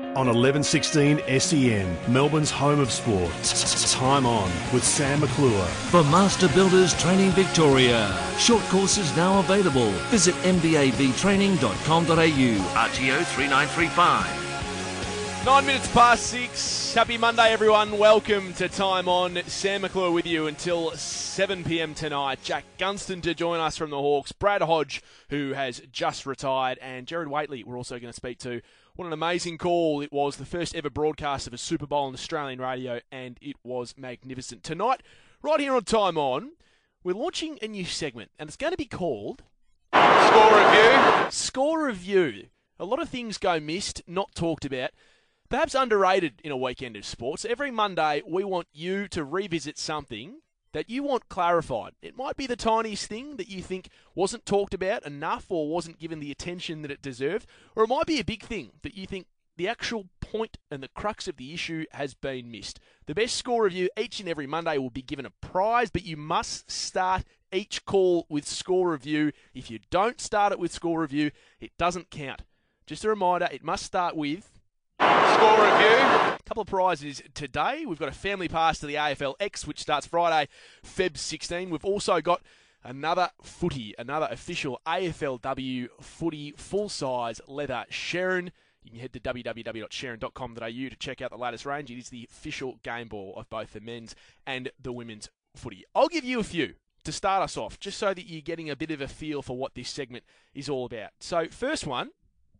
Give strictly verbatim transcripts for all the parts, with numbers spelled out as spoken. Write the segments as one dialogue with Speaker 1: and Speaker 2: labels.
Speaker 1: On eleven sixteen S E N, Melbourne's home of sport. Time On with Sam McClure.
Speaker 2: For Master Builders Training Victoria. Short courses now available. Visit m b a v training dot com dot a u. R T O three nine three five.
Speaker 3: Nine minutes past six. Happy Monday, everyone. Welcome to Time On. Sam McClure with you until seven p m tonight. Jack Gunston to join us from the Hawks. Brad Hodge, who has just retired. And Jared Waitley, we're also going to speak to. What an amazing call it was. The first ever broadcast of a Super Bowl on Australian radio, and it was magnificent. Tonight, right here on Time On, we're launching a new segment, and it's going to be called...
Speaker 4: Score Review.
Speaker 3: Score Review. A lot of things go missed, not talked about. Perhaps underrated in a weekend of sports. Every Monday, we want you to revisit something that you want clarified. It might be the tiniest thing that you think wasn't talked about enough or wasn't given the attention that it deserved, or it might be a big thing that you think the actual point and the crux of the issue has been missed. The best score review each and every Monday will be given a prize, but you must start each call with score review. If you don't start it with score review, it doesn't count. Just a reminder, it must start with...
Speaker 4: Score Review.
Speaker 3: A couple of prizes today. We've got a family pass to the A F L X, which starts Friday, February sixteenth. We've also got another footy, another official A F L W footy full-size leather Sherrin. You can head to w w w dot sherrin dot com dot a u to check out the latest range. It is the official game ball of both the men's and the women's footy. I'll give you a few to start us off, just so that you're getting a bit of a feel for what this segment is all about. So, first one.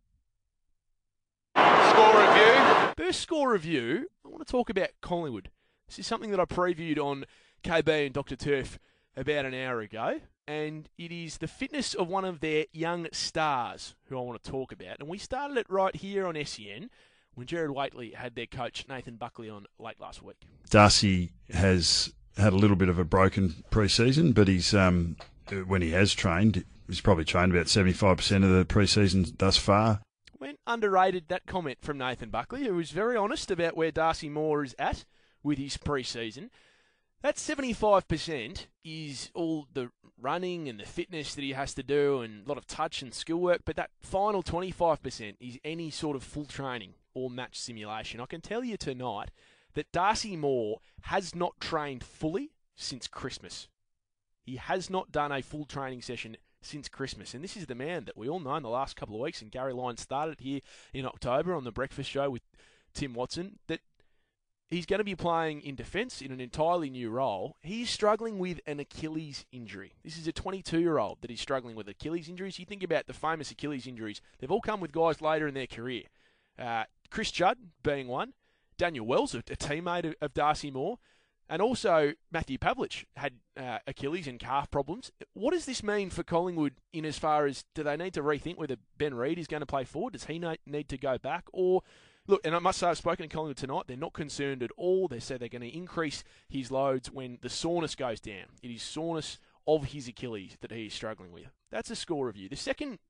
Speaker 4: Score Review.
Speaker 3: First score review, I want to talk about Collingwood. This is something that I previewed on K B and Doctor Turf about an hour ago, and it is the fitness of one of their young stars who I want to talk about. And we started it right here on S E N when Jared Waitley had their coach Nathan Buckley on late last week.
Speaker 5: Darcy has had a little bit of a broken pre-season, but he's um, when he has trained, he's probably trained about seventy-five percent of the pre-season thus far.
Speaker 3: When underrated, that comment from Nathan Buckley, who was very honest about where Darcy Moore is at with his pre-season. That seventy-five percent is all the running and the fitness that he has to do and a lot of touch and skill work, but that final twenty-five percent is any sort of full training or match simulation. I can tell you tonight that Darcy Moore has not trained fully since Christmas. He has not done a full training session since Christmas. And this is the man that we all know in the last couple of weeks, and Gary Lyon started here in October on the Breakfast Show with Tim Watson, that he's going to be playing in defence in an entirely new role. He's struggling with an Achilles injury. This is a twenty-two-year-old that is struggling with Achilles injuries. You think about the famous Achilles injuries. They've all come with guys later in their career. Uh, Chris Judd being one. Daniel Wells, a, a teammate of, of Darcy Moore. And also, Matthew Pavlich had uh, Achilles and calf problems. What does this mean for Collingwood in as far as, do they need to rethink whether Ben Reid is going to play forward? Does he need to go back? Or, look, and I must say, I've spoken to Collingwood tonight. They're not concerned at all. They say they're going to increase his loads when the soreness goes down. It is soreness of his Achilles that he is struggling with. That's a score review. The second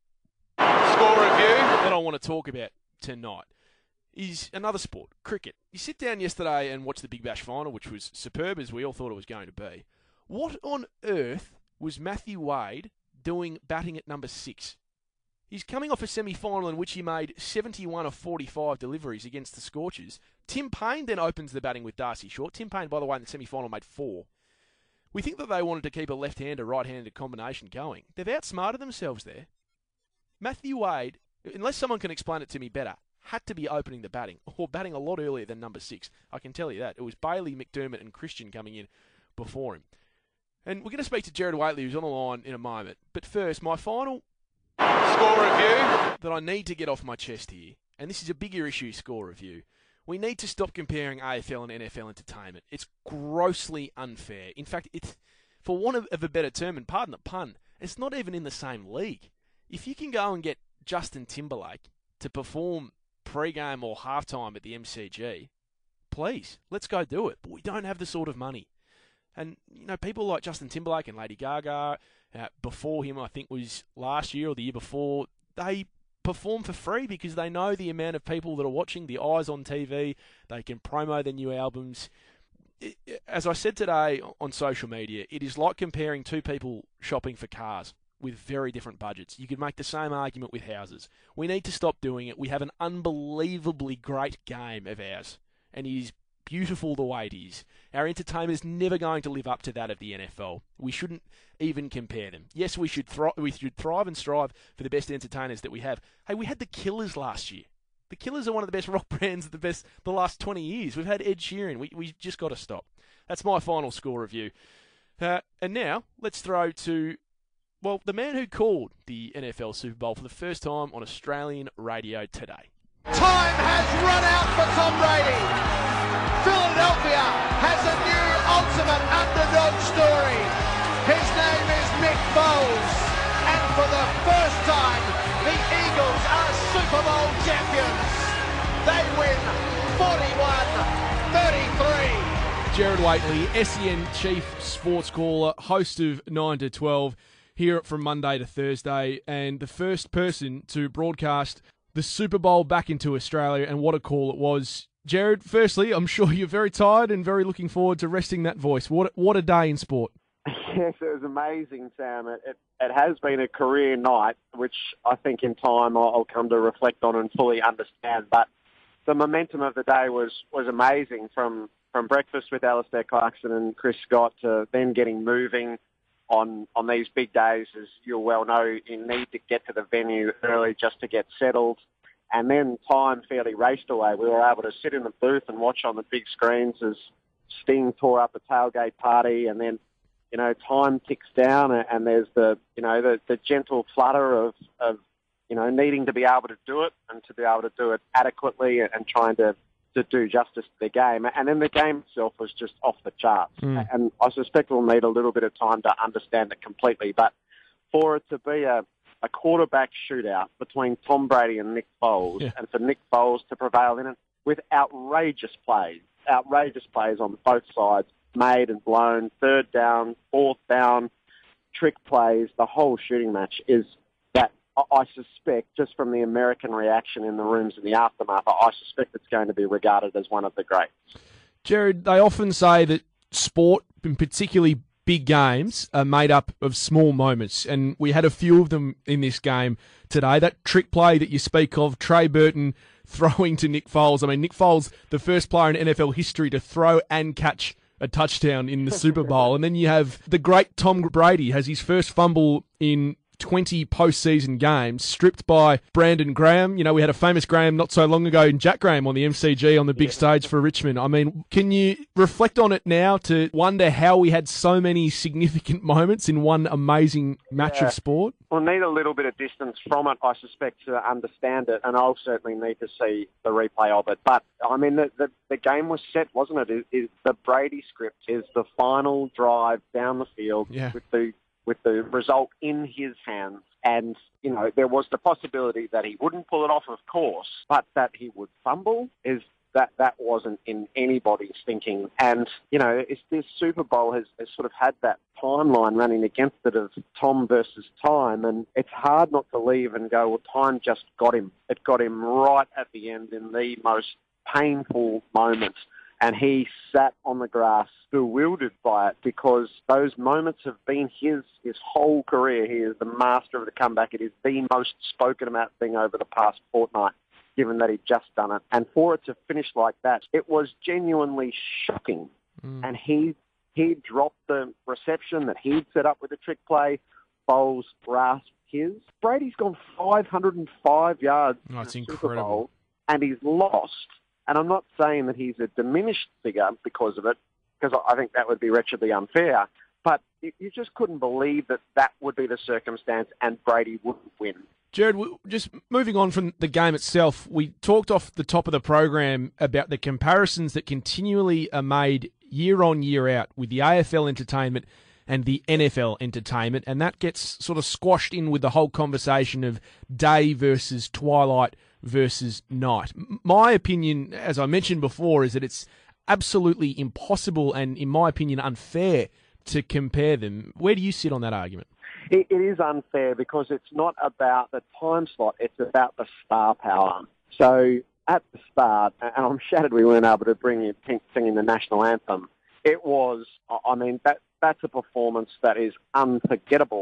Speaker 4: Score Review
Speaker 3: that I want to talk about tonight is another sport, cricket. You sit down yesterday and watch the Big Bash final, which was superb as we all thought it was going to be. What on earth was Matthew Wade doing batting at number six? He's coming off a semi-final in which he made seventy-one of forty-five deliveries against the Scorchers. Tim Payne then opens the batting with Darcy Short. Tim Payne, by the way, in the semi-final made four. We think that they wanted to keep a left-hander, right-handed combination going. They've outsmarted themselves there. Matthew Wade, unless someone can explain it to me better, had to be opening the batting, or batting a lot earlier than number six. I can tell you that. It was Bailey, McDermott and Christian coming in before him. And we're going to speak to Jared Waitley, who's on the line in a moment. But first, my final
Speaker 4: Score Review
Speaker 3: that I need to get off my chest here, and this is a bigger issue, score review. We need to stop comparing A F L and N F L entertainment. It's grossly unfair. In fact, it's, for want of, of a better term, and pardon the pun, it's not even in the same league. If you can go and get Justin Timberlake to perform pre-game or halftime at the M C G, please, let's go do it. But we don't have the sort of money. And, you know, people like Justin Timberlake and Lady Gaga, uh, before him, I think was last year or the year before, they perform for free because they know the amount of people that are watching, the eyes on T V, they can promo their new albums. As I said today on social media, it is like comparing two people shopping for cars. with very different budgets. You could make the same argument with houses. We need to stop doing it. We have an unbelievably great game of ours, and it is beautiful the way it is. Our entertainment is never going to live up to that of the N F L. We shouldn't even compare them. Yes, we should, thri- we should thrive and strive for the best entertainers that we have. Hey, we had the Killers last year. The Killers are one of the best rock bands of the best the last twenty years. We've had Ed Sheeran. We we just got to stop. That's my final score review. Uh, and now let's throw to, well, the man who called the N F L Super Bowl for the first time on Australian radio today.
Speaker 4: Time has run out for Tom Brady. Philadelphia has a new ultimate underdog story. His name is Nick Foles. And for the first time, the Eagles are Super Bowl champions. They win forty-one thirty-three.
Speaker 3: Gerard Whateley, S E N Chief Sports Caller, host of nine to twelve, here from Monday to Thursday, and the first person to broadcast the Super Bowl back into Australia, and what a call it was. Gerard, firstly, I'm sure you're very tired and very looking forward to resting that voice. What what a day in sport.
Speaker 6: Yes, it was amazing, Sam. It, it, it has been a career night, which I think in time I'll, I'll come to reflect on and fully understand. But the momentum of the day was, was amazing, from, from breakfast with Alistair Clarkson and Chris Scott to then getting moving on, on these big days. As you'll well know, you need to get to the venue early just to get settled. And then time fairly raced away. We were able to sit in the booth and watch on the big screens as Sting tore up a tailgate party, and then, you know, time ticks down, and there's the, you know, the, the gentle flutter of, of, you know, needing to be able to do it and to be able to do it adequately and trying to, to do justice to the game. And then the game itself was just off the charts. Mm. And I suspect we'll need a little bit of time to understand it completely. But for it to be a, a quarterback shootout between Tom Brady and Nick Foles, yeah. and for Nick Foles to prevail in it with outrageous plays, outrageous plays on both sides, made and blown, third down, fourth down, trick plays, the whole shooting match is that I suspect, just from the American reaction in the rooms in the aftermath, I suspect it's going to be regarded as one of the greats.
Speaker 3: Gerard, they often say that sport, and particularly big games, are made up of small moments, and we had a few of them in this game today. That trick play that you speak of, Trey Burton throwing to Nick Foles. I mean, Nick Foles, the first player in N F L history to throw and catch a touchdown in the Super Bowl. And then you have the great Tom Brady has his first fumble in twenty postseason games, stripped by Brandon Graham. You know, we had a famous Graham not so long ago, and Jack Graham on the M C G on the big yeah. stage for Richmond. I mean, can you reflect on it now to wonder how we had so many significant moments in one amazing match yeah. of sport?
Speaker 6: We'll need a little bit of distance from it, I suspect, to understand it, and I'll certainly need to see the replay of it. But, I mean, the, the, the game was set, wasn't it? Is, is the Brady script is the final drive down the field
Speaker 3: yeah.
Speaker 6: with the with the result in his hands. And, you know, there was the possibility that he wouldn't pull it off, of course, but that he would fumble is that that wasn't in anybody's thinking. And, you know, it's, this Super Bowl has, has sort of had that timeline running against it of Tom versus time, and it's hard not to leave and go, well, time just got him. It got him right at the end in the most painful moments. And he sat on the grass bewildered by it, because those moments have been his his whole career. He is the master of the comeback. It is the most spoken about thing over the past fortnight, given that he'd just done it. And for it to finish like that, it was genuinely shocking. Mm. And he he dropped the reception that he'd set up with the trick play. Foles grasped his. Brady's gone five hundred five yards
Speaker 3: oh, that's
Speaker 6: in the
Speaker 3: incredible.
Speaker 6: Super Bowl, and he's lost. And I'm not saying that he's a diminished figure because of it, because I think that would be wretchedly unfair. But you just couldn't believe that that would be the circumstance and Brady wouldn't win.
Speaker 3: Gerard, just moving on from the game itself, we talked off the top of the program about the comparisons that continually are made year on, year out with the A F L entertainment and the N F L entertainment, and that gets sort of squashed in with the whole conversation of day versus twilight versus night. My opinion, as I mentioned before, is that it's absolutely impossible and, in my opinion, unfair to compare them. Where do you sit on that argument?
Speaker 6: It, it is unfair because it's not about the time slot, it's about the star power. So at the start, and I'm shattered we weren't able to bring you Pink singing the national anthem, it was, I mean, that that's a performance that is unforgettable.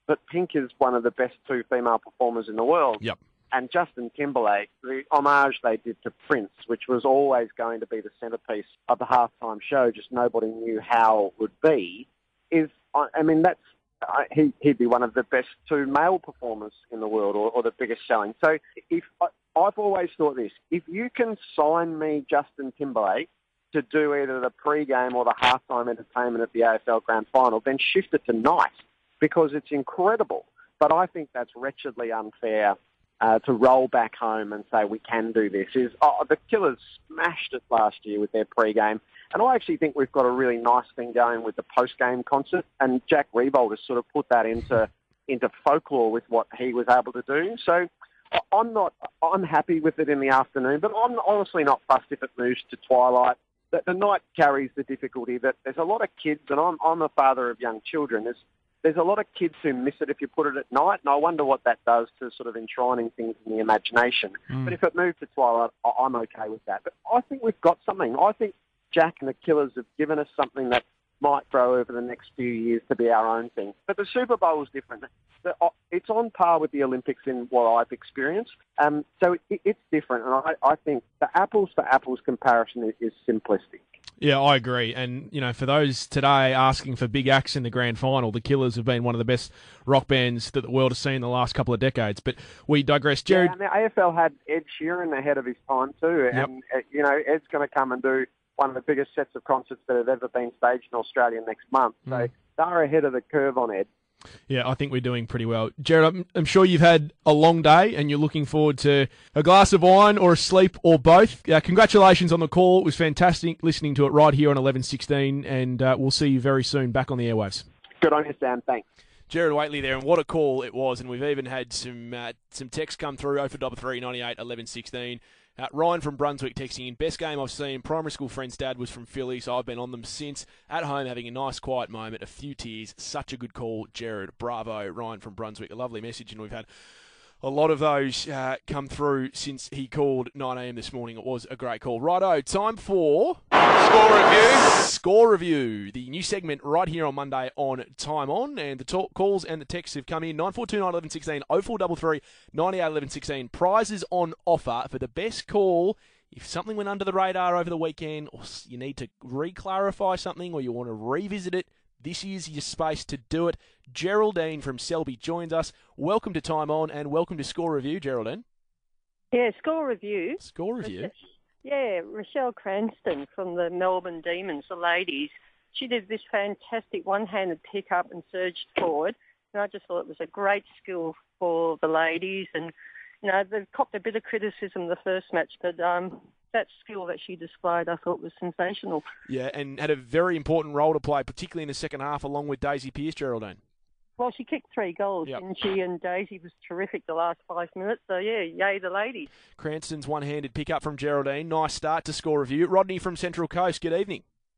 Speaker 6: but Pink is one of the best two female performers in the world.
Speaker 3: Yep.
Speaker 6: And Justin Timberlake, the homage they did to Prince, which was always going to be the centrepiece of the halftime show, just nobody knew how it would be, is, I mean, that's, uh, he, he'd be one of the best two male performers in the world, or, or the biggest selling. So if I, I've always thought this, if you can sign me Justin Timberlake to do either the pre-game or the halftime entertainment at the A F L Grand Final, then shift it to night, because it's incredible. But I think that's wretchedly unfair. Uh, to roll back home and say we can do this is oh, the Killers smashed it last year with their pre-game, and I actually think we've got a really nice thing going with the post-game concert, and Jack Riewoldt has sort of put that into into folklore with what he was able to do. So I'm not I'm happy with it in the afternoon, but I'm honestly not fussed if it moves to twilight. The, the night carries the difficulty that there's a lot of kids, and I'm I'm a father of young children. There's There's a lot of kids who miss it if you put it at night, and I wonder what that does to sort of enshrining things in the imagination. Mm. But if it moved to twilight, I'm okay with that. But I think we've got something. I think Jack and the Killers have given us something that might grow over the next few years to be our own thing. But the Super Bowl is different. It's on par with the Olympics in what I've experienced. Um, so it's different, and I, I think the apples-to-apples comparison is, is simplistic.
Speaker 3: Yeah, I agree. And, you know, for those today asking for big acts in the grand final, the Killers have been one of the best rock bands that the world has seen in the last couple of decades. But we digress. Jared...
Speaker 6: Yeah, and the A F L had Ed Sheeran ahead of his time too.
Speaker 3: Yep.
Speaker 6: And, uh, you know, Ed's going to come and do one of the biggest sets of concerts that have ever been staged in Australia next month. So
Speaker 3: Mm.
Speaker 6: they're ahead of the curve on Ed.
Speaker 3: Yeah, I think we're doing pretty well. Jared, I'm, I'm sure you've had a long day and you're looking forward to a glass of wine or a sleep or both. Uh, congratulations on the call. It was fantastic listening to it right here on eleven sixteen, and uh, we'll see you very soon back on the airwaves.
Speaker 6: Good on you, Sam. Thanks.
Speaker 3: Jared Waitley there, and what a call it was. And we've even had some uh, some text come through, oh four three three, ninety-eight, eleven sixteen. Uh, Ryan from Brunswick texting in, best game I've seen. Primary school friend's dad was from Philly, so I've been on them since. At home, having a nice quiet moment, a few tears. Such a good call, Jared. Bravo, Ryan from Brunswick. A lovely message, and we've had a lot of those uh, come through since he called nine a.m. this morning. It was a great call. Righto, time for...
Speaker 7: Score review.
Speaker 3: Score review, the new segment right here on Monday on Time On, and the talk, calls and the texts have come in nine four two nine, eleven sixteen, oh four three three, ninety-eight, eleven sixteen. Prizes on offer for the best call. If something went under the radar over the weekend, or you need to re-clarify something, or you want to revisit it, this is your space to do it. Geraldine from Selby joins us. Welcome to Time On, and welcome to Score Review, Geraldine.
Speaker 8: Yeah, Score Review.
Speaker 3: Score Review?
Speaker 8: Yeah, Rochelle Cranston from the Melbourne Demons, the ladies. She did this fantastic one-handed pick-up and surged forward, and I just thought it was a great skill for the ladies. And, you know, they've copped a bit of criticism the first match, but um, that skill that she displayed I thought was sensational.
Speaker 3: Yeah, and had a very important role to play, particularly in the second half, along with Daisy Pearce, Geraldine.
Speaker 8: Well, she kicked three goals,
Speaker 3: Yep.
Speaker 8: and she and Daisy was terrific the last five minutes. So, yeah, yay the ladies.
Speaker 3: Cranston's one-handed pick-up from Geraldine. Nice start to Score Review. Rodney from Central Coast, good evening.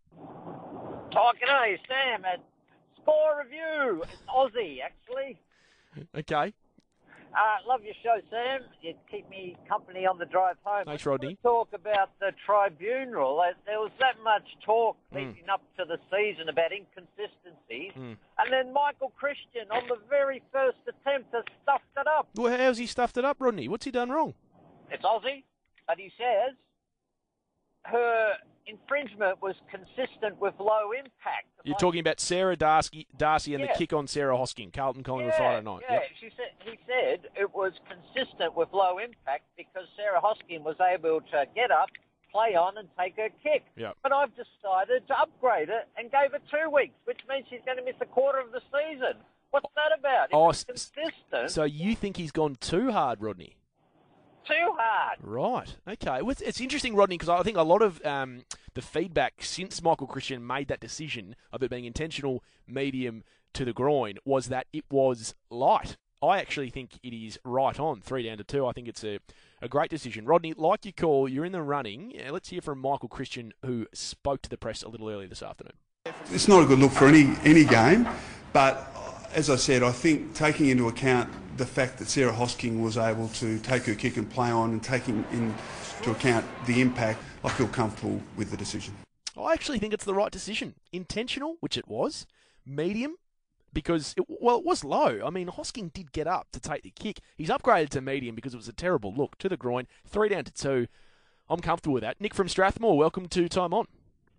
Speaker 9: Oh, g'day, Sam. At Score Review. It's Aussie, actually.
Speaker 3: Okay.
Speaker 9: Uh, love your show, Sam. You keep me company on the drive home.
Speaker 3: Thanks,
Speaker 9: I
Speaker 3: Rodney.
Speaker 9: want to talk about the tribunal. Uh, There was that much talk
Speaker 3: Mm.
Speaker 9: leading up to the season about inconsistencies.
Speaker 3: Mm.
Speaker 9: And then Michael Christian, on the very first attempt, has stuffed it up.
Speaker 3: Well, how's he stuffed it up, Rodney? What's he done wrong?
Speaker 9: It's Aussie, but he says her infringement was consistent with low impact.
Speaker 3: You're
Speaker 9: Like-
Speaker 3: talking about Sarah Darcy, Darcy and
Speaker 9: Yeah.
Speaker 3: the kick on Sarah Hosking, Carlton Collingwood
Speaker 9: Yeah,
Speaker 3: Friday night.
Speaker 9: Yeah,
Speaker 3: Yep.
Speaker 9: she said, he said it was consistent with low impact because Sarah Hosking was able to get up, play on and take her kick.
Speaker 3: Yep.
Speaker 9: But I've decided to upgrade it and gave her two weeks, which means she's going to miss a quarter of the season. What's that about? If
Speaker 3: Oh,
Speaker 9: it's
Speaker 3: s-
Speaker 9: consistent,
Speaker 3: So you think he's gone too hard, Rodney?
Speaker 9: too hard.
Speaker 3: Right. Okay. Well, it's, it's interesting, Rodney, because I think a lot of um, the feedback since Michael Christian made that decision of it being intentional, medium to the groin, was that it was light. I actually think it is right on, three down to two. I think it's a, a great decision. Rodney, like you call, you're in the running. Yeah, let's hear from Michael Christian, who spoke to the press a little earlier this afternoon.
Speaker 10: It's not a good look for any any game, but as I said, I think taking into account the fact that Sarah Hosking was able to take her kick and play on, and taking into account the impact, I feel comfortable with the decision.
Speaker 3: I actually think it's the right decision. Intentional, which it was. Medium, because, it, well, it was low. I mean, Hosking did get up to take the kick. He's upgraded to medium because it was a terrible look to the groin. Three down to two. I'm comfortable with that. Nick from Strathmore, welcome to Time On.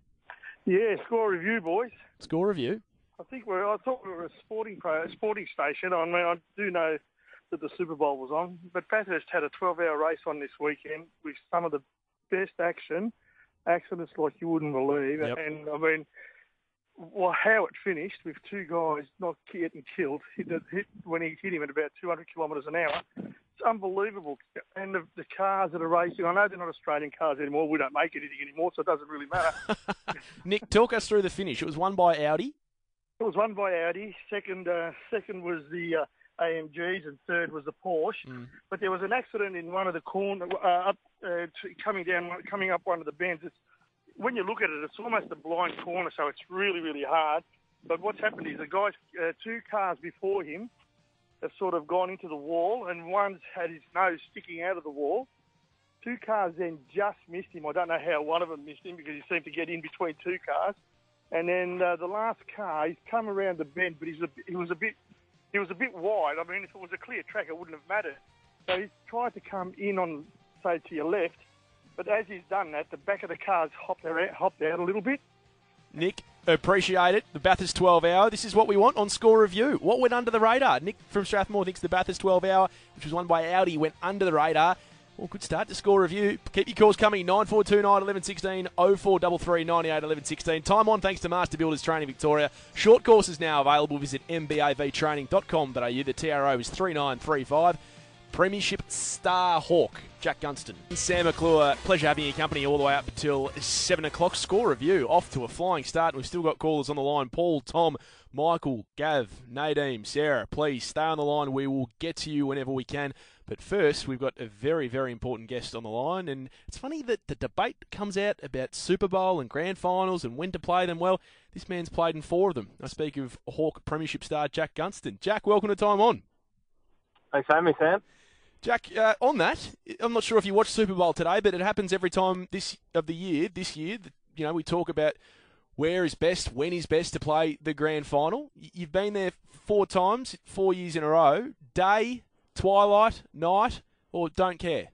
Speaker 7: Yeah, score review, boys.
Speaker 3: Score review.
Speaker 7: I think we're. I thought we were a sporting pro, a sporting station. I mean, I do know that the Super Bowl was on, but Bathurst had a twelve-hour race on this weekend with some of the best action, accidents like you wouldn't believe.
Speaker 3: Yep.
Speaker 7: And I mean, well, how it finished with two guys not getting killed hit, hit, when he hit him at about two hundred kilometres an hour. It's unbelievable. And the, the cars that are racing, I know they're not Australian cars anymore. We don't make anything anymore, so it doesn't really matter.
Speaker 3: Nick, talk us through the finish. It was won by Audi.
Speaker 7: It was won by Audi. Second, uh, second was the uh, A M Gs, and third was the Porsche.
Speaker 3: Mm.
Speaker 7: But there was an accident in one of the corner, uh, up, uh, t- coming down, coming up one of the bends. It's, when you look at it, it's almost a blind corner, so it's really, really hard. But what's happened is the guys, uh, two cars before him, have sort of gone into the wall, and one's had his nose sticking out of the wall. Two cars then just missed him. I don't know how one of them missed him because he seemed to get in between two cars. And then uh, the last car, he's come around the bend, but he's a, he was a bit he was a bit wide. I mean, if it was a clear track, it wouldn't have mattered. So he's tried to come in on, say, to your left, but as he's done that, the back of the car's hopped out, hopped out a little bit.
Speaker 3: Nick, appreciate it. The Bathurst twelve hour. This is what we want on Score Review. What went under the radar? Nick from Strathmore thinks the Bathurst twelve hour, which was won by Audi, went under the radar. Well, good start to Score Review. Keep your calls coming. nine four two nine, one one one six, oh four three three, nine eight, one one one six. Time On thanks to Master Builders Training Victoria. Short courses now available. Visit m b a v training dot com dot a u. The T R O is three nine three five. Premiership Star Hawk, Jack Gunston. Sam McClure, pleasure having your company all the way up until seven o'clock. Score Review off to a flying start. We've still got callers on the line. Paul, Tom, Michael, Gav, Nadine, Sarah, please stay on the line. We will get to you whenever we can. But first, we've got a very, very important guest on the line. And it's funny that the debate comes out about Super Bowl and grand finals and when to play them. Well, this man's played in four of them. I speak of Hawk Premiership star Jack Gunston. Jack, welcome to Time On.
Speaker 11: Thanks for having me, Sam.
Speaker 3: Jack, uh, on that, I'm not sure if you watched Super Bowl today, but it happens every time this of the year. This year, you know, we talk about where is best, when is best to play the grand final. You've been there four times, four years in a row. Day, twilight, night, or don't care?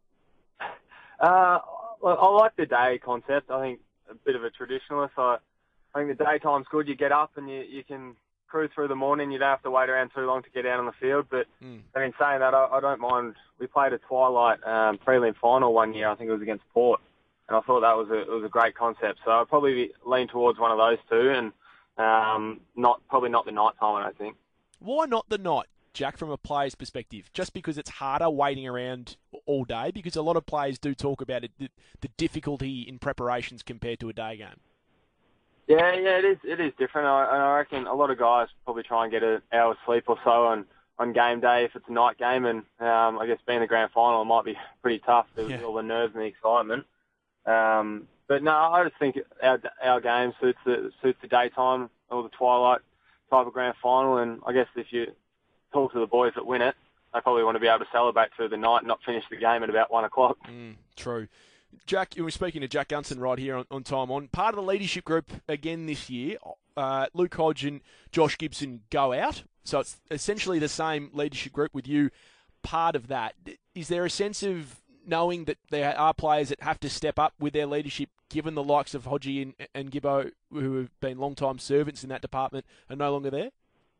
Speaker 11: Uh, well, I like the day concept. I think a bit of a traditionalist. I, I think the daytime's good. You get up and you, you can cruise through the morning. You don't have to wait around too long to get out on the field. But
Speaker 3: mm.
Speaker 11: I mean, saying that, I, I don't mind. We played a twilight um, prelim final one year. I think it was against Port, and I thought that was a it was a great concept. So I'd probably lean towards one of those two, and um, not probably not the night time. I don't think.
Speaker 3: Why not the night, Jack, from a player's perspective? Just because it's harder waiting around all day? Because a lot of players do talk about it, the, the difficulty in preparations compared to a day game.
Speaker 11: Yeah, yeah, it is. It is different. I, I reckon a lot of guys probably try and get an hour's sleep or so on, on game day if it's a night game, and um, I guess being the grand final, it might be pretty tough with yeah. all the nerves and the excitement. Um, but no, I just think our our game suits the suits the daytime or the twilight type of grand final, and I guess if you talk to the boys that win it, they probably want to be able to celebrate through the night and not finish the game at about one o'clock.
Speaker 3: Mm, true. Jack, you were speaking to Jack Gunston right here on, on Time On. Part of the leadership group again this year, uh, Luke Hodge and Josh Gibson go out. So it's essentially the same leadership group with you part of that. Is there a sense of knowing that there are players that have to step up with their leadership, given the likes of Hodgie and, and Gibbo, who have been long-time servants in that department, are no longer there?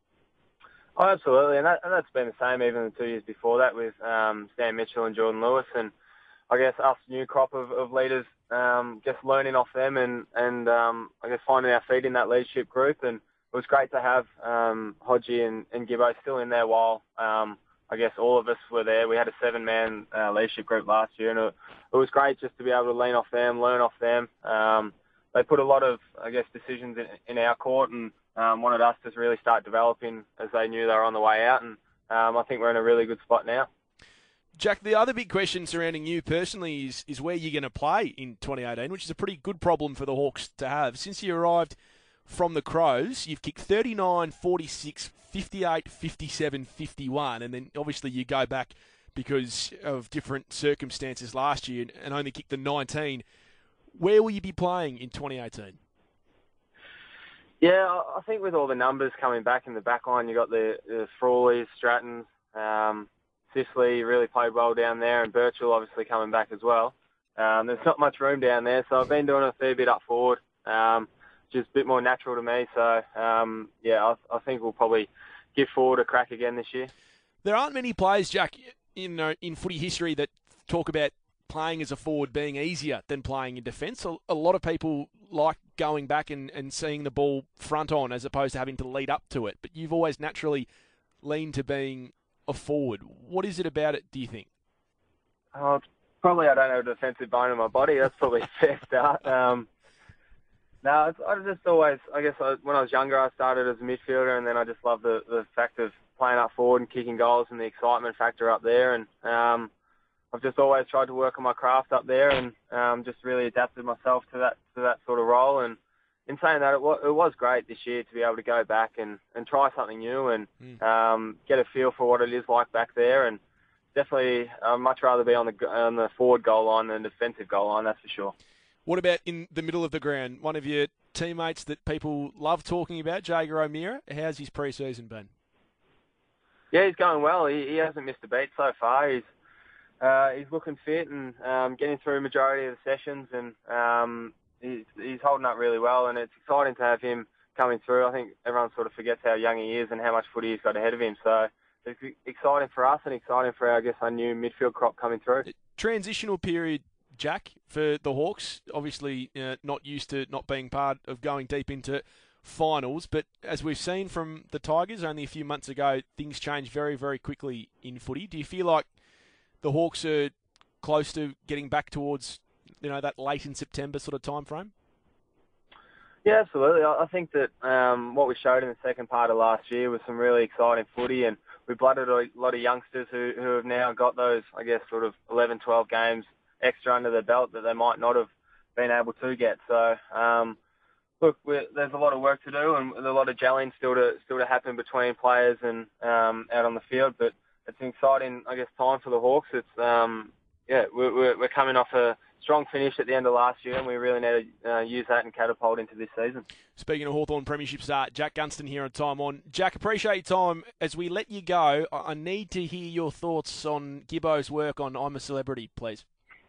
Speaker 11: Oh, absolutely. And, that, and that's been the same even the two years before that with um, Sam Mitchell and Jordan Lewis. And I guess us new crop of, of leaders, um, just learning off them and, and um, I guess finding our feet in that leadership group. And it was great to have um, Hodgie and, and Gibbo still in there while um, I guess all of us were there. We had a seven-man uh, leadership group last year, and it, it was great just to be able to lean off them, learn off them. Um, they put a lot of, I guess, decisions in, in our court and um, wanted us to really start developing as they knew they were on the way out. And um, I think we're in a really good spot now.
Speaker 3: Jack, the other big question surrounding you personally is, is where you're going to play in twenty eighteen, which is a pretty good problem for the Hawks to have. Since you arrived from the Crows, you've kicked thirty-nine, forty-six, fifty-eight, fifty-seven, fifty-one, and then obviously you go back because of different circumstances last year and only kicked the nineteen. Where will you be playing in twenty eighteen?
Speaker 11: Yeah, I I think with all the numbers coming back in the back line, you got the, the Frawleys, Strattons, um, Sicily really played well down there, and Birchall obviously coming back as well. Um, there's not much room down there, so I've been doing a fair bit up forward, um, just a bit more natural to me. So, um, yeah, I, I think we'll probably give forward a crack again this year.
Speaker 3: There aren't many players, Jack, in uh, in footy history that talk about playing as a forward being easier than playing in defence. A, a lot of people like going back and, and seeing the ball front on as opposed to having to lead up to it. But you've always naturally leaned to being a forward. What is it about it, do you think?
Speaker 11: Oh, probably I don't have a defensive bone in my body. That's probably a fair start. Um, no, it's, I just always, I guess I, when I was younger, I started as a midfielder, and then I just loved the, the fact of playing up forward and kicking goals and the excitement factor up there. And um, I've just always tried to work on my craft up there, and um, just really adapted myself to that to that sort of role. And in saying that, it was, it was great this year to be able to go back and, and try something new and mm. um, get a feel for what it is like back there. And definitely, I'd much rather be on the on the forward goal line than the defensive goal line, that's for sure.
Speaker 3: What about in the middle of the ground? One of your teammates that people love talking about, Jaeger O'Meara. How's his pre-season been?
Speaker 11: Yeah, he's going well. He, he hasn't missed a beat so far. He's uh, he's looking fit and um, getting through a majority of the sessions, and um, he's, he's holding up really well. And it's exciting to have him coming through. I think everyone sort of forgets how young he is and how much footy he's got ahead of him. So it's exciting for us and exciting for, I guess, our new midfield crop coming through.
Speaker 3: Transitional period, Jack, for the Hawks. Obviously, uh, not used to not being part of going deep into finals, but as we've seen from the Tigers only a few months ago, things change very, very quickly in footy. Do you feel like the Hawks are close to getting back towards, you know, that late in September sort of time frame?
Speaker 11: Yeah, absolutely. I think that um, what we showed in the second part of last year was some really exciting footy, and we blooded a lot of youngsters who, who have now got those, I guess, sort of eleven, twelve games extra under their belt that they might not have been able to get. So, um, look, we're, there's a lot of work to do and a lot of gelling still to still to happen between players and um, out on the field. But it's an exciting, I guess, time for the Hawks. It's um, yeah, we're, we're coming off a strong finish at the end of last year, and we really need to uh, use that and catapult into this season. Speaking
Speaker 3: of Hawthorn Premiership star, Jack Gunston here on Time On. Jack, appreciate your time. As we let you go, I need to hear your thoughts on Gibbo's work on I'm a Celebrity, please.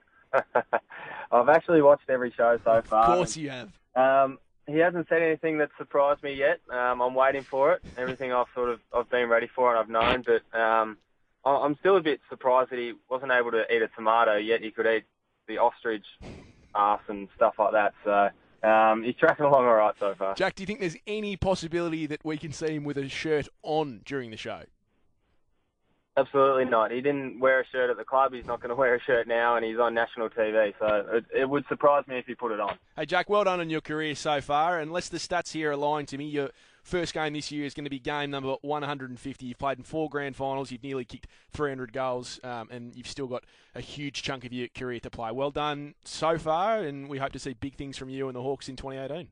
Speaker 11: I've actually watched every show so far.
Speaker 3: Of course you have.
Speaker 11: Um, he hasn't said anything that surprised me yet. Um, I'm waiting for it. Everything I've sort of I've been ready for and I've known, but um, I'm still a bit surprised that he wasn't able to eat a tomato, yet he could eat the ostrich arse and stuff like that. So um, he's tracking along all right so far.
Speaker 3: Jack, do you think there's any possibility that we can see him with a shirt on during the show?
Speaker 11: Absolutely not. He didn't wear a shirt at the club. He's not going to wear a shirt now, and he's on national T V. So it, it would surprise me if he put it on.
Speaker 3: Hey, Jack, well done on your career so far. Unless the stats here are lying to me, your first game this year is going to be game number one hundred fifty. You've played in four grand finals. You've nearly kicked three hundred goals, um, and you've still got a huge chunk of your career to play. Well done so far, and we hope to see big things from you and the Hawks in twenty eighteen.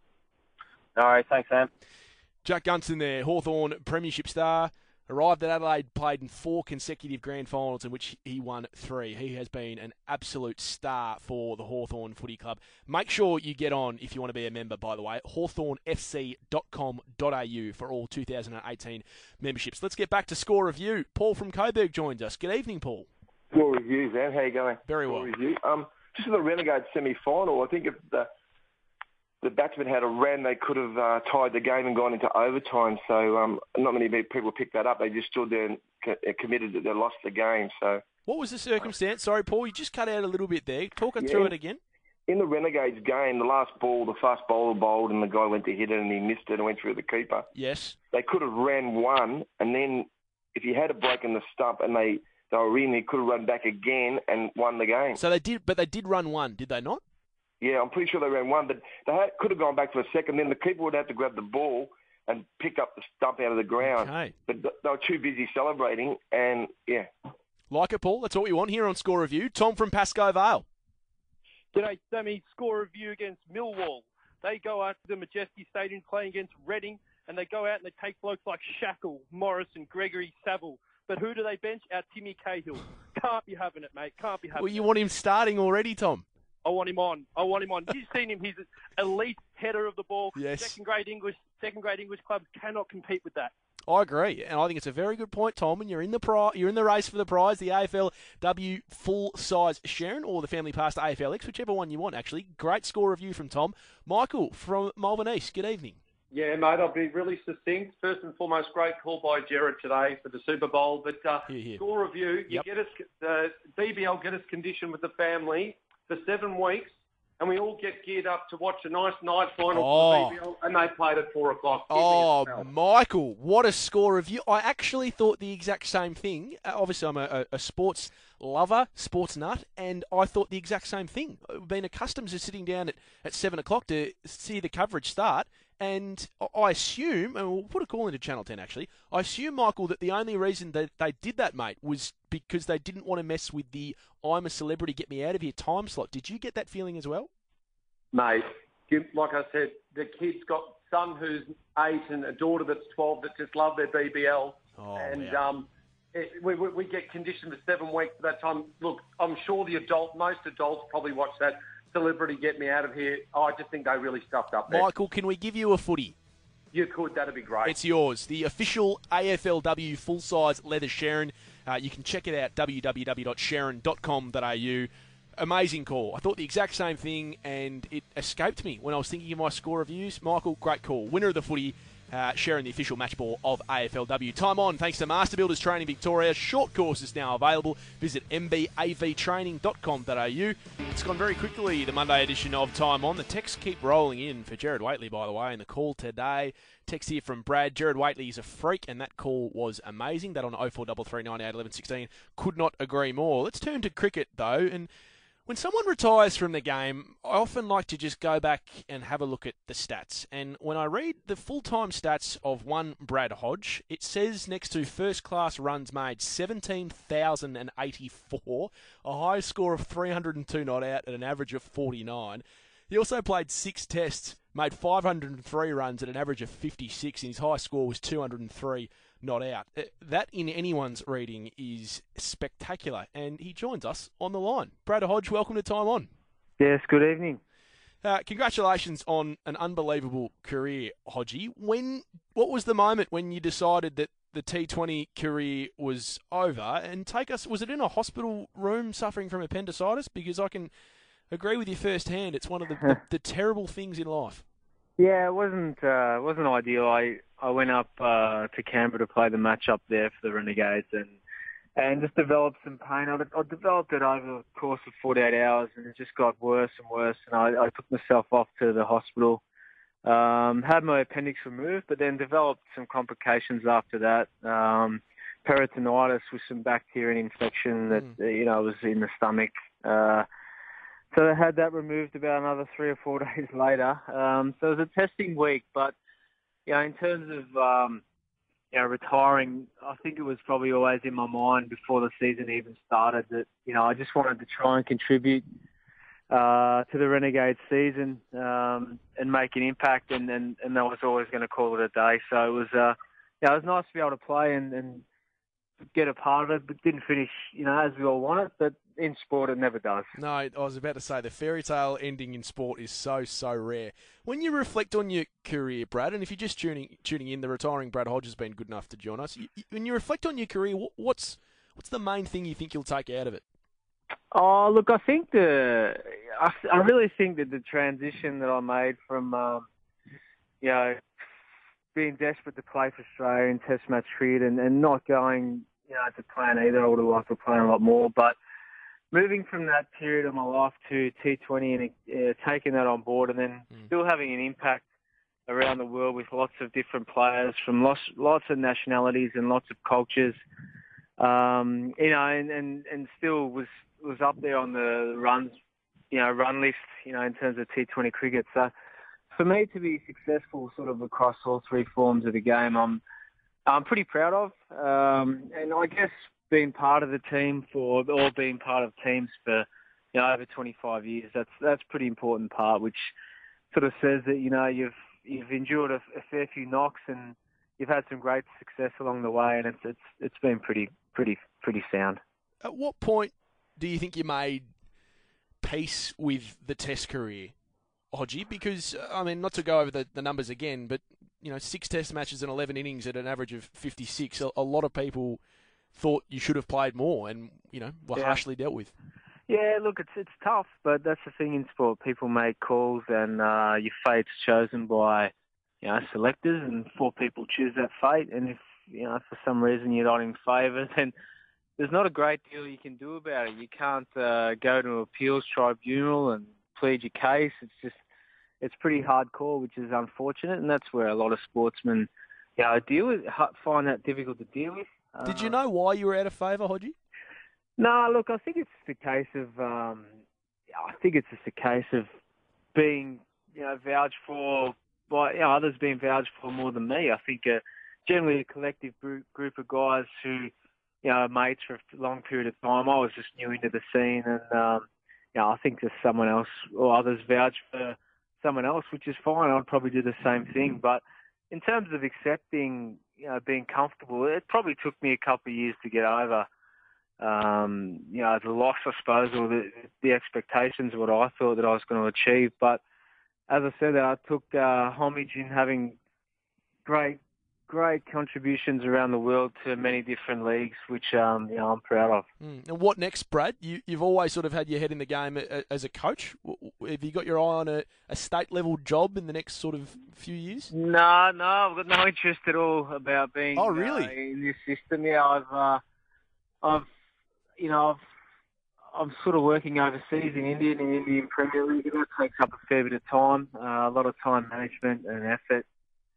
Speaker 11: All right, thanks, Sam.
Speaker 3: Jack Gunston there, Hawthorn Premiership star. Arrived at Adelaide, played in four consecutive grand finals in which he won three. He has been an absolute star for the Hawthorn Footy Club. Make sure you get on if you want to be a member, by the way. hawthorn f c dot com dot a u for all two thousand eighteen memberships. Let's get back to Score Review. Paul from Coburg joins us. Good evening, Paul.
Speaker 12: Score Review, Sam. How you going?
Speaker 3: Very well.
Speaker 12: Score Review. Um, just in the Renegade semi-final, I think if the the batsman had a ran, they could have uh, tied the game and gone into overtime. So um, not many people picked that up. They just stood there and co- committed that they lost the game. So
Speaker 3: what was the circumstance? Sorry, Paul, you just cut out a little bit there. Talk us
Speaker 12: yeah,
Speaker 3: through it again.
Speaker 12: In the Renegades game, the last ball, the fast bowler bowled and the guy went to hit it and he missed it and went through the keeper.
Speaker 3: Yes.
Speaker 12: They could have ran one, and then if you had a break in the stump and they, they were in, they could have run back again and won the game.
Speaker 3: So they did, but they did run one, did they not?
Speaker 12: Yeah, I'm pretty sure they ran one, but they had, could have gone back for a second. Then the keeper would have to grab the ball and pick up the stump out of the ground.
Speaker 3: Okay.
Speaker 12: But they were too busy celebrating, and yeah.
Speaker 3: Like it, Paul. That's what we want here on Score Review. Tom from Pascoe Vale.
Speaker 13: G'day, Sammy. Score Review against Millwall. They go out to the Majesty Stadium playing against Reading, and they go out and they take blokes like Shackle, Morris, and Gregory Saville. But who do they bench? Our Timmy Cahill. Can't be having it, mate. Can't be having
Speaker 3: well,
Speaker 13: it.
Speaker 3: You want him starting already, Tom?
Speaker 13: I want him on. I want him on. You've seen him. He's an elite header of the ball.
Speaker 3: Yes.
Speaker 13: Second grade English, second grade English clubs cannot compete with that.
Speaker 3: I agree, and I think it's a very good point, Tom. And you're in the pri- you're in the race for the prize, the A F L W full size Sharon or the Family Pass A F L X, whichever one you want. Actually, great score review from Tom. Michael from Melbourne East. Good evening.
Speaker 14: Yeah, mate, I'll be really succinct. First and foremost, great call by Jared today for the Super Bowl. But uh,
Speaker 3: here, here.
Speaker 14: score review, you
Speaker 3: Yep.
Speaker 14: get us the B B L get us conditioned with the family for seven weeks. And we all get geared up to watch a nice night final
Speaker 3: Oh.
Speaker 14: for the B B L, and they played at four o'clock. Give me a
Speaker 3: Oh,
Speaker 14: smell.
Speaker 3: Michael, what a score review. I actually thought the exact same thing. Uh, obviously, I'm a, a, a sports lover, sports nut, and I thought the exact same thing. I've been accustomed to sitting down at, at seven o'clock to see the coverage start, and I- I assume, and we'll put a call into Channel ten actually, I assume, Michael, that the only reason that they did that, mate, was because they didn't want to mess with the I'm a celebrity, get me out of here time slot. Did you get that feeling as well?
Speaker 14: Mate, give- like I said, the kid's got a son who's eight and a daughter that's twelve that just love their B B L.
Speaker 3: Oh,
Speaker 14: and
Speaker 3: wow.
Speaker 14: um, it, we, we, we get conditioned for seven weeks at that time. Look, I'm sure the adult, most adults probably watch that celebrity get me out of here. Oh, I just think they really stuffed up there.
Speaker 3: Michael, can we give you a footy?
Speaker 14: You could, that'd be great.
Speaker 3: It's yours. The official A F L W full-size leather Sharon. Uh, you can check it out, w w w dot sharon dot com dot a u. Amazing call. I thought the exact same thing, and it escaped me when I was thinking of my score reviews. Michael, great call. Winner of the footy, uh, sharing the official match ball of A F L W. Time on, thanks to Master Builders Training Victoria. Short courses now available. Visit m b a v training dot com dot a u. It's gone very quickly, the Monday edition of Time On. The texts keep rolling in for Jared Waitley, by the way, and the call today. Text here from Brad. Jared Waitley is a freak, and that call was amazing. That on oh four three three, nine eight, one one one six. Could not agree more. Let's turn to cricket, though, and when someone retires from the game, I often like to just go back and have a look at the stats. And when I read the full-time stats of one Brad Hodge, it says next to first-class runs made, seventeen thousand eighty-four, a high score of three hundred two not out at an average of forty-nine. He also played six tests, made five hundred three runs at an average of fifty-six, and his high score was two hundred three not out. That, in anyone's reading, is spectacular, and he joins us on the line. Brad Hodge, welcome to Time On.
Speaker 15: Yes, good evening.
Speaker 3: Uh, congratulations on an unbelievable career, Hodgie. When, what was the moment when you decided that the T twenty career was over? And take us, was it in a hospital room suffering from appendicitis? Because I can agree with you firsthand, it's one of the, the, the terrible things in life.
Speaker 15: Yeah, it wasn't uh, wasn't ideal. I, I went up uh, to Canberra to play the match up there for the Renegades and and just developed some pain. I, I developed it over the course of forty-eight hours, and it just got worse and worse. And I, I took myself off to the hospital, um, had my appendix removed, but then developed some complications after that. Um, peritonitis with some bacterial infection that mm. you know was in the stomach. Uh, So they had that removed about another three or four days later. Um, so it was a testing week, but you know, in terms of um, you know retiring, I think it was probably always in my mind before the season even started that you know I just wanted to try and contribute uh, to the Renegades season um, and make an impact, and, and, and I was always going to call it a day. So it was uh, yeah, it was nice to be able to play and, and get a part of it, but didn't finish, you know, as we all want it. But in sport, it never does.
Speaker 3: No, I was about to say the fairy tale ending in sport is so, so rare. When you reflect on your career, Brad, and if you're just tuning tuning in, the retiring Brad Hodge has been good enough to join us. You, when you reflect on your career, what's what's the main thing you think you'll take out of it?
Speaker 15: Oh, look, I think the I, I really think that the transition that I made from, um, you know, being desperate to play for Australia in Test match cricket and, and not going, you know, to plan either. I would have liked to play a lot more, but moving from that period of my life to T twenty and uh, taking that on board, and then mm. still having an impact around the world with lots of different players from lots, lots of nationalities and lots of cultures, um, you know, and, and, and still was was up there on the runs, you know, run list, you know, in terms of T twenty cricket. So for me to be successful sort of across all three forms of the game, I'm I'm pretty proud of. Um, and I guess being part of the team for, or being part of teams for, you know, over twenty-five years, that's that's a pretty important part, which sort of says that, you know, you've you've endured a, a fair few knocks and you've had some great success along the way, and it's it's it's been pretty pretty pretty sound.
Speaker 3: At what point do you think you made piece with the Test career, Hodgie? Because, I mean, not to go over the, the numbers again, but, you know, six Test matches and eleven innings at an average of fifty-six. A, a lot of people thought you should have played more and, you know, were
Speaker 15: Yeah.
Speaker 3: harshly dealt with.
Speaker 15: Yeah, look, it's it's tough, but that's the thing in sport. People make calls, and uh, your fate's chosen by, you know, selectors, and four people choose that fate. And if, you know, for some reason you're not in favour, then there's not a great deal you can do about it. You can't uh, go to an appeals tribunal and plead your case. It's just, it's pretty hardcore, which is unfortunate, and that's where a lot of sportsmen, you know, deal with, find that difficult to deal with.
Speaker 3: Did you know why you were out of favour, Hodgie?
Speaker 15: No, look, I think it's the case of, um, I think it's just a case of being, you know, vouched for by, you know, others being vouched for more than me. I think uh, generally a collective group, group of guys who, you know, are mates for a long period of time. I was just new into the scene, and, um, you know, I think there's someone else or others vouch for someone else, which is fine. I'd probably do the same thing. But in terms of accepting, you know, being comfortable, it probably took me a couple of years to get over. Um, you know, the loss, I suppose, or the, the expectations of what I thought that I was going to achieve. But as I said, I took uh, homage in having great, great contributions around the world to many different leagues, which um, you know, I'm proud of.
Speaker 3: Mm. And what next, Brad? You, you've always sort of had your head in the game as a coach. Have you got your eye on a, a state-level job in the next sort of few years?
Speaker 15: No, no, I've got no interest at all about being
Speaker 3: oh, really?
Speaker 15: uh, in this system. Yeah, I've, uh, I've, you know, I've, I'm sort of working overseas in India, in the Indian Premier League, and that takes up a fair bit of time, uh, a lot of time management and effort.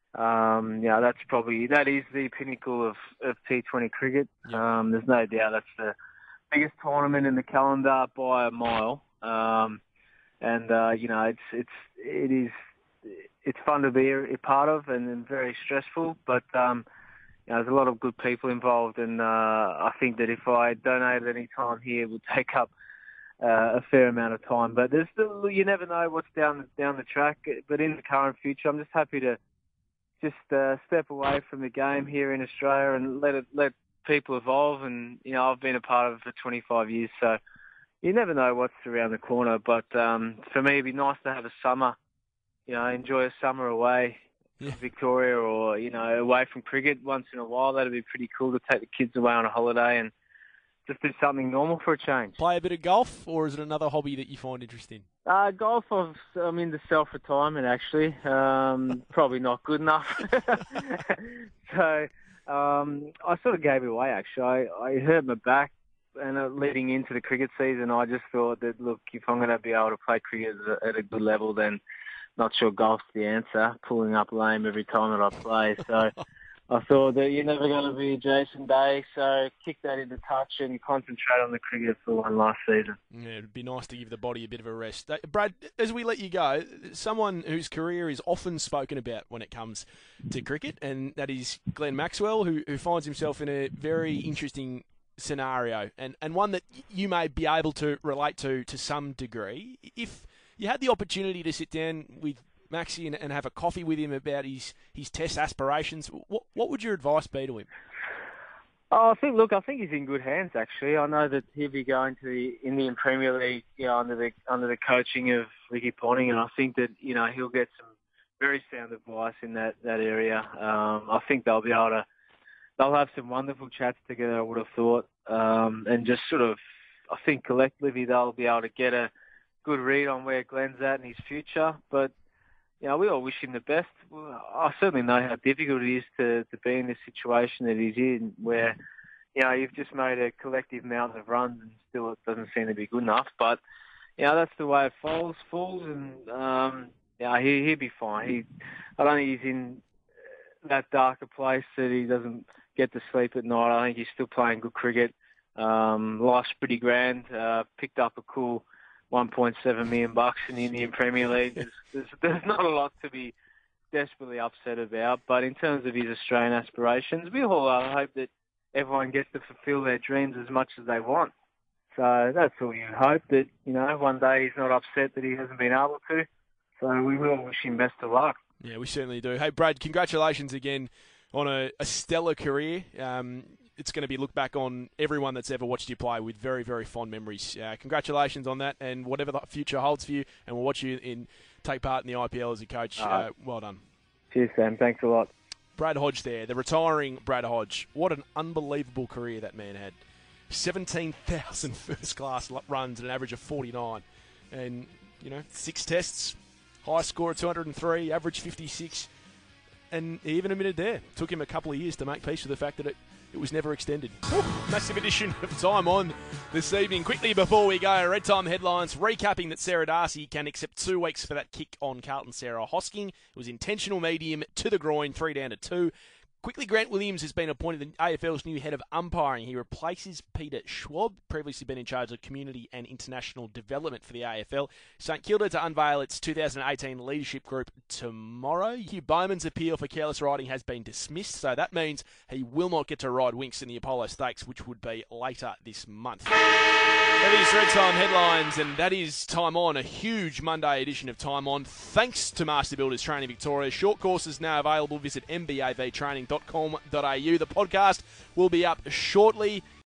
Speaker 15: Um, yeah, that's probably, that is the pinnacle of, of T twenty cricket. Yeah. Um, there's no doubt that's the biggest tournament in the calendar by a mile. Um, and, uh, you know, it's, it's, it is, it's fun to be a part of and, and very stressful, but, um, you know, there's a lot of good people involved, and uh, I think that if I donated any time here, it would take up uh, a fair amount of time. But there's still, you never know what's down down the track. But in the current future, I'm just happy to just uh, step away from the game here in Australia and let it let people evolve. And you know, I've been a part of it for twenty-five years, so you never know what's around the corner. But um, for me, it'd be nice to have a summer. You know, enjoy a summer away. Yeah. Victoria, or you know, away from cricket once in a while. That'd be pretty cool to take the kids away on a holiday and just do something normal for a change.
Speaker 3: Play a bit of golf, or is it another hobby that you find interesting?
Speaker 15: Uh, golf, I've, I'm into self-retirement actually. Um, probably not good enough. so um, I sort of gave it away actually. I, I hurt my back, and uh, leading into the cricket season, I just thought that look, if I'm going to be able to play cricket at a, at a good level, then not sure golf's the answer, pulling up lame every time that I play. So I thought that you're never going to be Jason Day, so kick that into touch and concentrate on the cricket for one last season.
Speaker 3: Yeah, it'd be nice to give the body a bit of a rest. Brad, as we let you go, someone whose career is often spoken about when it comes to cricket, and that is Glenn Maxwell, who, who finds himself in a very interesting scenario, and, and one that you may be able to relate to to some degree. If you had the opportunity to sit down with Maxie and, and have a coffee with him about his, his Test aspirations, what what would your advice be to him?
Speaker 15: Oh, I think, look, I think he's in good hands, actually. I know that he'll be going to the Indian Premier League, you know, under the under the coaching of Ricky Ponting, and I think that, you know, he'll get some very sound advice in that, that area. Um, I think they'll be able to, they'll have some wonderful chats together, I would have thought, um, and just sort of, I think collectively they'll be able to get a good read on where Glenn's at in his future. But, you know, we all wish him the best. I certainly know how difficult it is to, to be in this situation that he's in, where, you know, you've just made a collective amount of runs and still it doesn't seem to be good enough. But, you know, that's the way it falls, falls and, um, yeah, he, he'll be fine. He, I don't think he's in that darker place that he doesn't get to sleep at night. I think he's still playing good cricket. Um, life's pretty grand. Uh, picked up a cool one point seven million bucks in the Indian Premier League. There's, there's, there's not a lot to be desperately upset about. But in terms of his Australian aspirations, we all uh, hope that everyone gets to fulfil their dreams as much as they want. So that's all you hope, that, you know, one day he's not upset that he hasn't been able to. So we will wish him best of luck.
Speaker 3: Yeah, we certainly do. Hey, Brad, congratulations again on a, a stellar career. Um, it's going to be looked back on everyone that's ever watched you play with very, very fond memories. Uh, congratulations on that, and whatever the future holds for you, and we'll watch you in take part in the I P L as a coach. Uh, well done.
Speaker 15: Cheers, Sam. Thanks a lot.
Speaker 3: Brad Hodge there, the retiring Brad Hodge. What an unbelievable career that man had. seventeen thousand first-class runs at an average of forty-nine. And, you know, six tests, high score of two hundred three, average fifty-six. And he even admitted there, it took him a couple of years to make peace with the fact that it, it was never extended. Whew, massive edition of Time On this evening. Quickly before we go, Red Time headlines recapping that Sarah Darcy can accept two weeks for that kick on Carlton Sarah Hosking. It was intentional medium to the groin, three down to two. Quickly, Grant Williams has been appointed the A F L's new head of umpiring. He replaces Peter Schwab, previously been in charge of community and international development for the A F L. St Kilda to unveil its two thousand eighteen leadership group tomorrow. Hugh Bowman's appeal for careless riding has been dismissed, so that means he will not get to ride Winx in the Apollo Stakes, which would be later this month. That is Red Time headlines, and that is Time On, a huge Monday edition of Time On. Thanks to Master Builders Training Victoria. Short courses now available. Visit m b a v training dot com dot a u. The podcast will be up shortly.